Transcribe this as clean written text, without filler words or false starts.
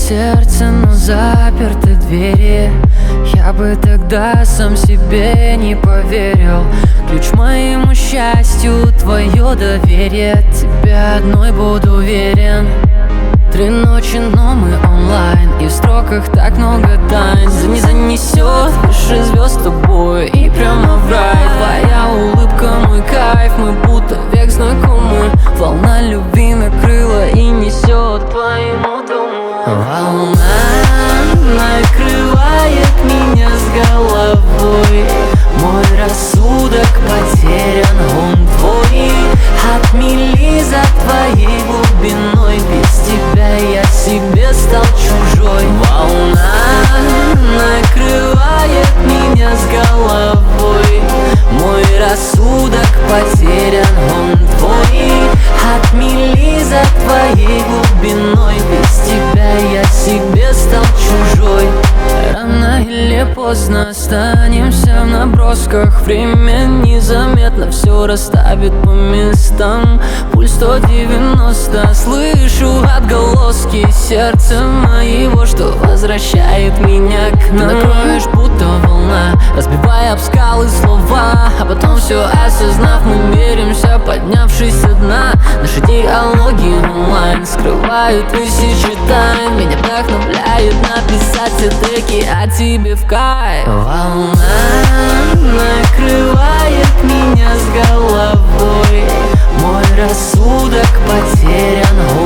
сердце, но заперты двери. Я бы тогда сам себе не поверил. Ключ моему счастью, твое доверие. Тебе одной буду верен. 3 ночи, но мы онлайн, и в строках так много тайн. Не занесет выше звезд с тобой и прямо в рай. Твоя улыбка, мой кайф, мы будто век знакомы. Волна любви накрыла и несет к твоему дому. Волна накрывает меня с головой. Мой рассудок потерян, он твой. Отмели за твоей глубиной. Без тебя я себе стал чужой. Волна накрывает меня с головой. Мой рассудок потерян, он твой. Отмели за твоей глубиной. Без тебя я себе стал чужой. Рано или поздно останемся в набросках. Время незаметно все расставит по местам. Пульс 190, слышу отголоски сердца моего, что возвращает меня к нам. Ты накроешь будто волна, разбивая об скалы слова. А потом все осознав, мы миримся, поднявшись со дна. Наши диалоги онлайн скрывают тысячи тайн. Меня вдохновляет написать все треки о тебе в кайф. Волна накрывает меня с головой. Мой рассудок потерян,